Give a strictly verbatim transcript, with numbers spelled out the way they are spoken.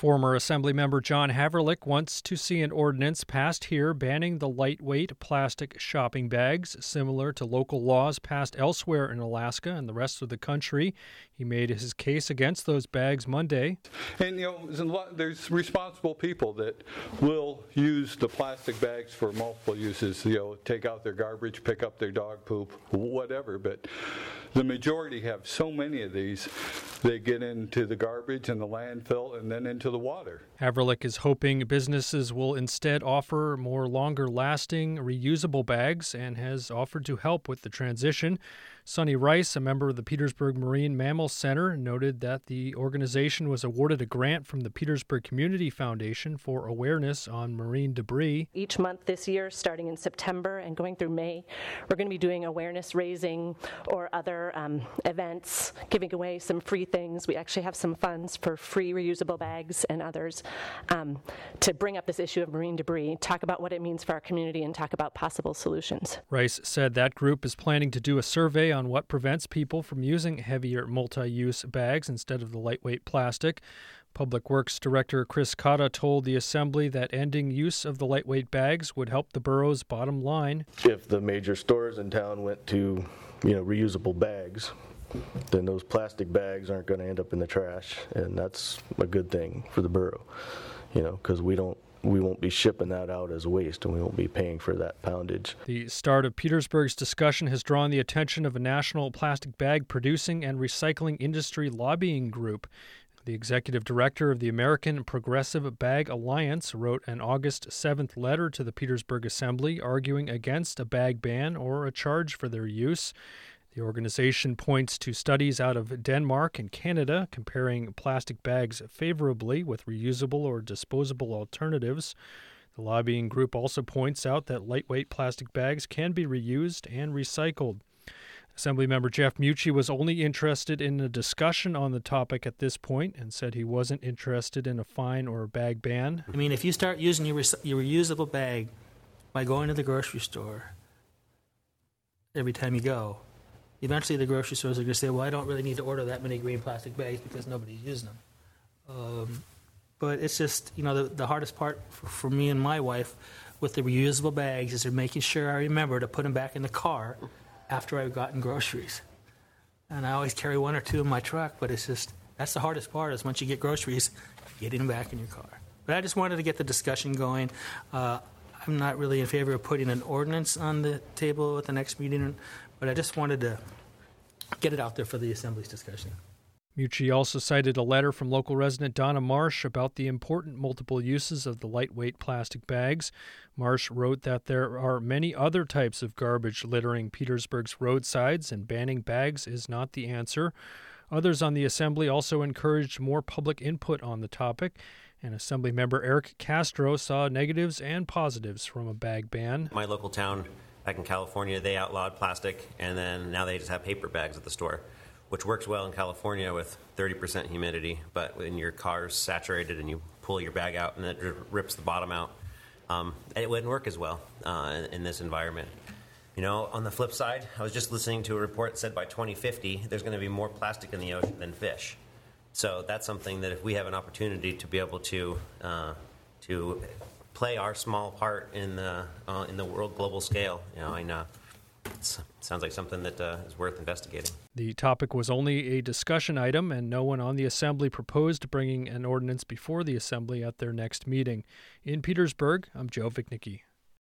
Former Assemblymember John Haverlick wants to see an ordinance passed here banning the lightweight plastic shopping bags, similar to local laws passed elsewhere in Alaska and the rest of the country. He made his case against those bags Monday. And, you know, there's, a lot, there's responsible people that will use the plastic bags for multiple uses, you know, take out their garbage, pick up their dog poop, whatever. But the majority have so many of these, they get into the garbage and the landfill and then into to the water. Haverlick is hoping businesses will instead offer more longer-lasting, reusable bags and has offered to help with the transition. Sonny Rice, a member of the Petersburg Marine Mammal Center, noted that the organization was awarded a grant from the Petersburg Community Foundation for awareness on marine debris. Each month this year, starting in September and going through May, we're going to be doing awareness raising or other um, events, giving away some free things. We actually have some funds for free reusable bags and others um, to bring up this issue of marine debris, talk about what it means for our community, and talk about possible solutions. Rice said that group is planning to do a survey on what prevents people from using heavier multi-use bags instead of the lightweight plastic. Public Works Director Chris Cotta told the Assembly that ending use of the lightweight bags would help the borough's bottom line. If the major stores in town went to, you know, reusable bags, then those plastic bags aren't going to end up in the trash, and that's a good thing for the borough, you know, because we don't we won't be shipping that out as waste, and we won't be paying for that poundage. The start of Petersburg's discussion has drawn the attention of a national plastic bag producing and recycling industry lobbying group. The executive director of the American Progressive Bag Alliance wrote an August seventh letter to the Petersburg Assembly arguing against a bag ban or a charge for their use. The organization points to studies out of Denmark and Canada comparing plastic bags favorably with reusable or disposable alternatives. The lobbying group also points out that lightweight plastic bags can be reused and recycled. Assemblymember Jeff Mucci was only interested in a discussion on the topic at this point and said he wasn't interested in a fine or a bag ban. I mean, if you start using your, your reusable bag by going to the grocery store every time you go, eventually the grocery stores are going to say, well, I don't really need to order that many green plastic bags because nobody's using them. Um, but it's just, you know, the, the hardest part for, for me and my wife with the reusable bags is they're making sure I remember to put them back in the car after I've gotten groceries. And I always carry one or two in my truck, but it's just, that's the hardest part is once you get groceries, getting them back in your car. But I just wanted to get the discussion going. Uh, I'm not really in favor of putting an ordinance on the table at the next meeting, but I just wanted to get it out there for the Assembly's discussion. Mucci also cited a letter from local resident Donna Marsh about the important multiple uses of the lightweight plastic bags. Marsh wrote that there are many other types of garbage littering Petersburg's roadsides, and banning bags is not the answer. Others on the Assembly also encouraged more public input on the topic, and Assemblymember Eric Castro saw negatives and positives from a bag ban. My local town back in California, they outlawed plastic, and then now they just have paper bags at the store, which works well in California with thirty percent humidity, but when your car's saturated and you pull your bag out and it rips the bottom out, um, it wouldn't work as well uh, in, in this environment. You know, on the flip side, I was just listening to a report that said by twenty fifty, there's going to be more plastic in the ocean than fish. So that's something that if we have an opportunity to be able to uh, to play our small part in the uh, in the world global scale, you know, I know. It sounds like something that uh, is worth investigating. The topic was only a discussion item, and no one on the Assembly proposed bringing an ordinance before the Assembly at their next meeting. In Petersburg, I'm Joe Vichnicki.